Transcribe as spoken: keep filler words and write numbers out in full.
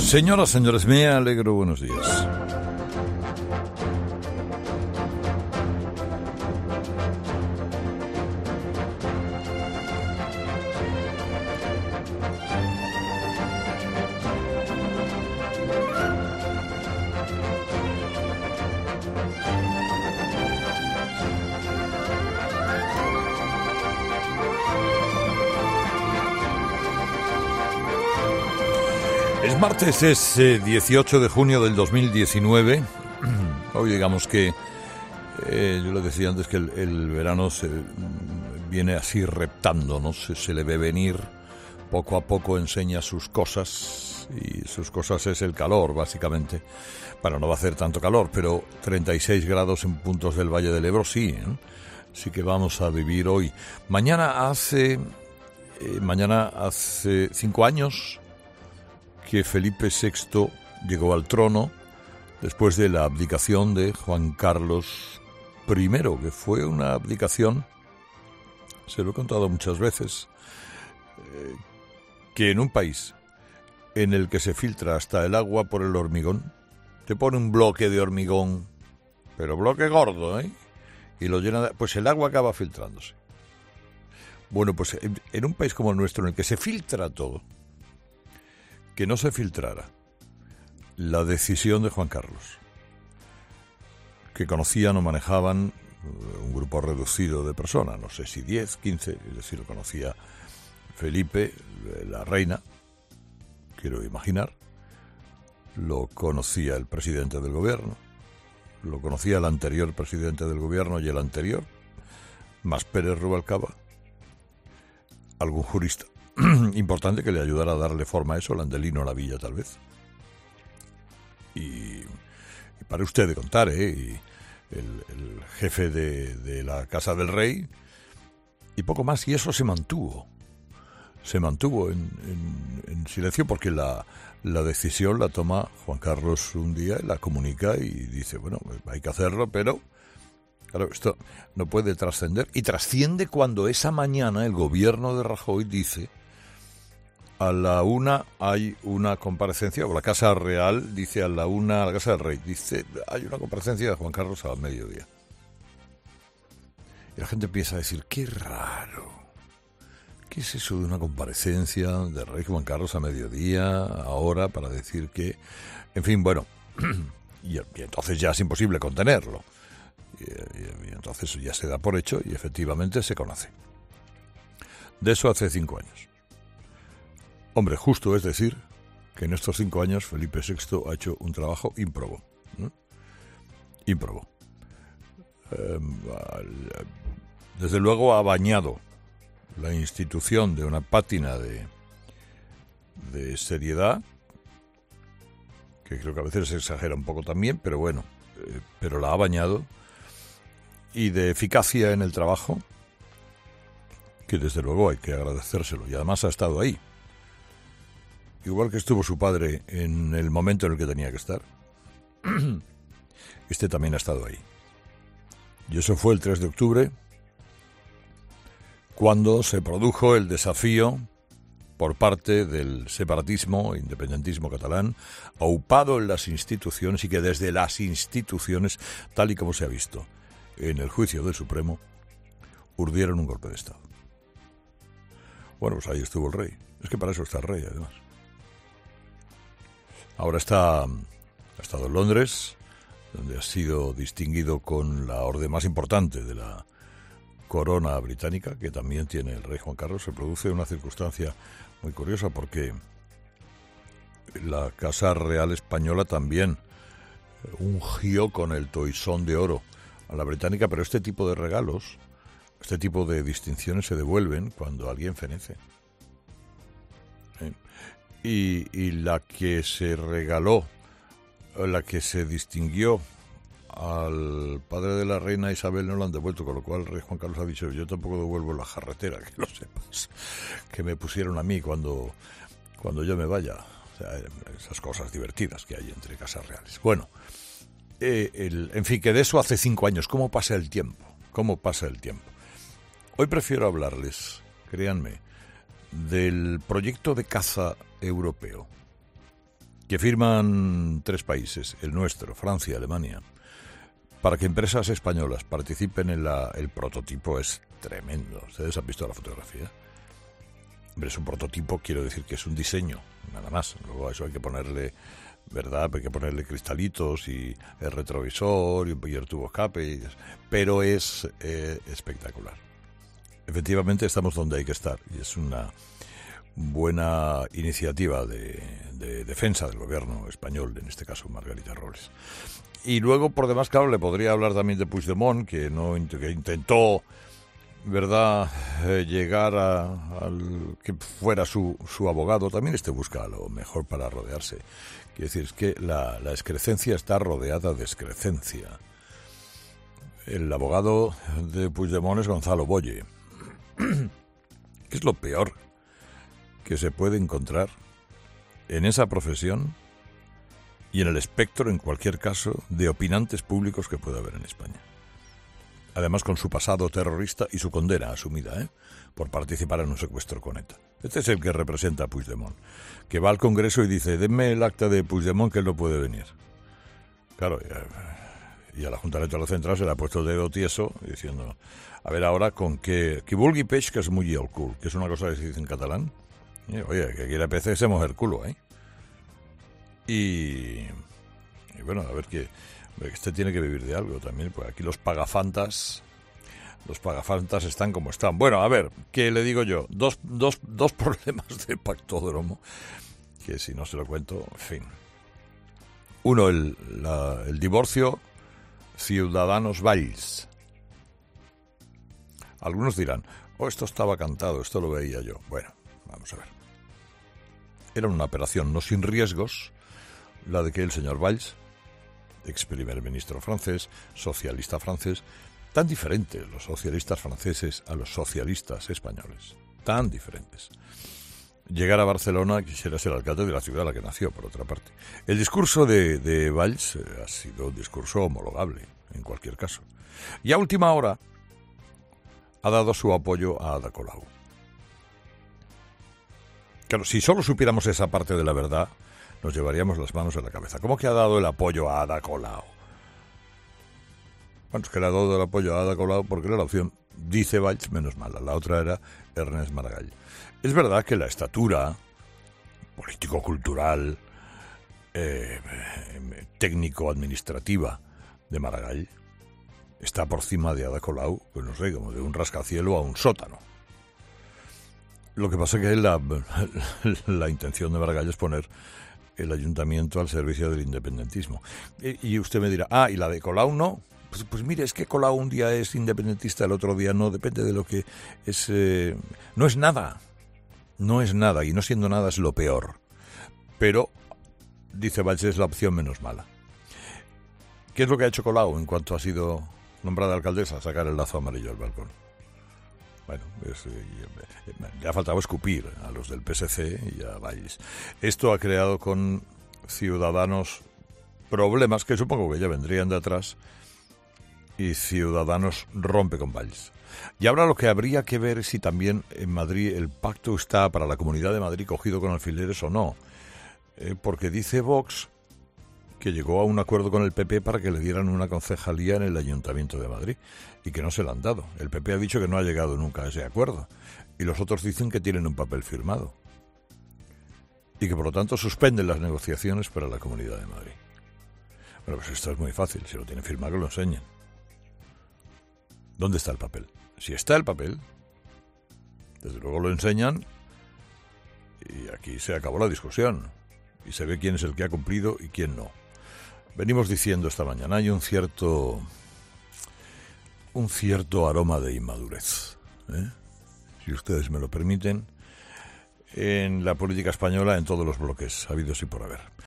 Señoras, señores, me alegro, buenos días. Es martes, es eh, dieciocho de junio del dos mil diecinueve. Hoy digamos que, eh, yo le decía antes que el, el verano se viene así reptando, ¿no? Se, se le ve venir, poco a poco enseña sus cosas, y sus cosas es el calor, básicamente. Bueno, no va a hacer tanto calor, pero treinta y seis grados en puntos del Valle del Ebro, sí, ¿eh? Sí que vamos a vivir hoy. Mañana hace, eh, mañana hace cinco años... que Felipe sexto llegó al trono después de la abdicación de Juan Carlos primero, que fue una abdicación, se lo he contado muchas veces, eh, que en un país en el que se filtra hasta el agua por el hormigón, te pone un bloque de hormigón, pero bloque gordo, ¿eh? Y lo llena de, pues el agua acaba filtrándose. Bueno, pues en, en un país como el nuestro, en el que se filtra todo, que no se filtrara la decisión de Juan Carlos, que conocían o manejaban un grupo reducido de personas, no sé si diez, quince, es decir, lo conocía Felipe, la reina, quiero imaginar, lo conocía el presidente del gobierno, lo conocía el anterior presidente del gobierno y el anterior, más Pérez Rubalcaba, algún jurista importante que le ayudara a darle forma a eso, Landelino Lavilla tal vez. Y, y para usted de contar, ¿eh? Y el, el jefe de, de la Casa del Rey, y poco más, y eso se mantuvo. Se mantuvo en, en, en silencio porque la, la decisión la toma Juan Carlos un día, la comunica y dice, bueno, hay que hacerlo, pero... Claro, esto no puede trascender. Y trasciende cuando esa mañana el gobierno de Rajoy dice... A la una hay una comparecencia, o la Casa Real dice a la una, a la Casa del Rey, dice, hay una comparecencia de Juan Carlos al mediodía. Y la gente empieza a decir, qué raro, ¿qué es eso de una comparecencia del Rey Juan Carlos a mediodía, ahora, para decir que... En fin, bueno, y, y entonces ya es imposible contenerlo. Y, y, y entonces ya se da por hecho y efectivamente se conoce. De eso hace cinco años. Hombre, justo es decir que en estos cinco años Felipe sexto ha hecho un trabajo ímprobo. ¿no? Ímprobo. Eh, desde luego ha bañado la institución de una pátina de, de seriedad, que creo que a veces se exagera un poco también, pero bueno, eh, pero la ha bañado, y de eficacia en el trabajo, que desde luego hay que agradecérselo, y además ha estado ahí. Igual que estuvo su padre en el momento en el que tenía que estar, este también ha estado ahí. Y eso fue el tres de octubre, cuando se produjo el desafío por parte del separatismo e independentismo catalán, aupado en las instituciones, y que desde las instituciones, tal y como se ha visto en el juicio del Supremo, urdieron un golpe de Estado. Bueno, pues ahí estuvo el rey. Es que para eso está el rey, además. Ahora está, ha estado en Londres, donde ha sido distinguido con la orden más importante de la corona británica, que también tiene el rey Juan Carlos. Se produce una circunstancia muy curiosa porque la Casa Real Española también ungió con el toisón de oro a la británica, pero este tipo de regalos, este tipo de distinciones se devuelven cuando alguien fenece. ¿Sí? Y, y la que se regaló, la que se distinguió al padre de la reina Isabel no lo han devuelto, con lo cual el rey Juan Carlos ha dicho, yo tampoco devuelvo la jarretera, que lo sepas, que me pusieron a mí cuando, cuando yo me vaya. O sea, esas cosas divertidas que hay entre casas reales. Bueno, eh, el, en fin, que de eso hace cinco años. ¿Cómo pasa el tiempo? ¿Cómo pasa el tiempo? Hoy prefiero hablarles, créanme, del proyecto de caza europeo, que firman tres países, el nuestro, Francia y Alemania, para que empresas españolas participen en la... El prototipo es tremendo. ¿Ustedes han visto la fotografía? Hombre, es un prototipo, quiero decir que es un diseño, nada más. Luego a eso hay que ponerle, ¿verdad? Hay que ponerle cristalitos y el retrovisor y un el tubo escape, y... pero es eh, espectacular. Efectivamente estamos donde hay que estar y es una buena iniciativa de, de defensa del gobierno español, en este caso Margarita Robles. Y luego, por demás, claro, le podría hablar también de Puigdemont, que no que intentó, ¿verdad?, eh, llegar a, al que fuera su, su abogado. También este busca lo mejor para rodearse. Quiere decir, es que la, la excrecencia está rodeada de excrecencia. El abogado de Puigdemont es Gonzalo Boye. ¿Qué es lo peor que se puede encontrar en esa profesión y en el espectro, en cualquier caso, de opinantes públicos que pueda haber en España? Además, con su pasado terrorista y su condena asumida, ¿eh?, por participar en un secuestro con ETA. Este es el que representa a Puigdemont, que va al Congreso y dice: denme el acta de Puigdemont, que él no puede venir. Claro, y a la Junta Electoral Central se le ha puesto el dedo tieso, diciendo: a ver ahora con qué... Qui vulgui peix, que es muy el cul, que es una cosa que se dice en catalán. Y, oye, que quiera pez, se moja el culo, ¿eh? Y, y bueno, a ver que este tiene que vivir de algo también, pues aquí los pagafantas, los pagafantas están como están. Bueno, a ver, ¿qué le digo yo? Dos, dos, dos problemas de Pactódromo, que si no se lo cuento, en fin. Uno, el, la, el divorcio Ciudadanos Valls. Algunos dirán: oh, esto estaba cantado, esto lo veía yo. Bueno, vamos a ver. Era una operación no sin riesgos, la de que el señor Valls, ex primer ministro francés, socialista francés, tan diferentes los socialistas franceses a los socialistas españoles, tan diferentes, llegara a Barcelona, quisiera ser alcalde de la ciudad en la que nació, por otra parte. El discurso de, de Valls eh, ha sido un discurso homologable, en cualquier caso. Y a última hora ha dado su apoyo a Ada Colau. Claro, si solo supiéramos esa parte de la verdad, nos llevaríamos las manos a la cabeza. ¿Cómo que ha dado el apoyo a Ada Colau? Bueno, es que le ha dado el apoyo a Ada Colau porque era la opción, dice Valls, menos mala. La otra era Ernest Maragall. Es verdad que la estatura político-cultural, eh, técnico-administrativa de Maragall está por encima de Ada Colau, pues no sé, como de un rascacielo a un sótano. Lo que pasa es que la, la intención de Maragall es poner el ayuntamiento al servicio del independentismo. Y, y usted me dirá: ah, ¿y la de Colau no? Pues, pues mire, es que Colau un día es independentista, el otro día no, depende de lo que es... Eh, no es nada, no es nada, y no siendo nada es lo peor. Pero, dice Valls, es la opción menos mala. ¿Qué es lo que ha hecho Colau en cuanto ha sido nombrada alcaldesa? Sacar el lazo amarillo al balcón. Bueno, es, eh, le ha faltado escupir a los del P S C y a Valls. Esto ha creado con Ciudadanos problemas que supongo que ya vendrían de atrás, y Ciudadanos rompe con Valls. Y ahora lo que habría que ver es si también en Madrid el pacto está para la Comunidad de Madrid cogido con alfileres o no. Eh, porque dice Vox que llegó a un acuerdo con el P P para que le dieran una concejalía en el Ayuntamiento de Madrid y que no se la han dado. El P P ha dicho que no ha llegado nunca a ese acuerdo y los otros dicen que tienen un papel firmado y que por lo tanto suspenden las negociaciones para la Comunidad de Madrid. Bueno, pues esto es muy fácil, si lo tienen firmado que lo enseñen. ¿Dónde está el papel? Si está el papel, desde luego lo enseñan y aquí se acabó la discusión y se ve quién es el que ha cumplido y quién no. Venimos diciendo esta mañana, hay un cierto un cierto aroma de inmadurez, ¿eh?, si ustedes me lo permiten, en la política española, en todos los bloques habidos y por haber.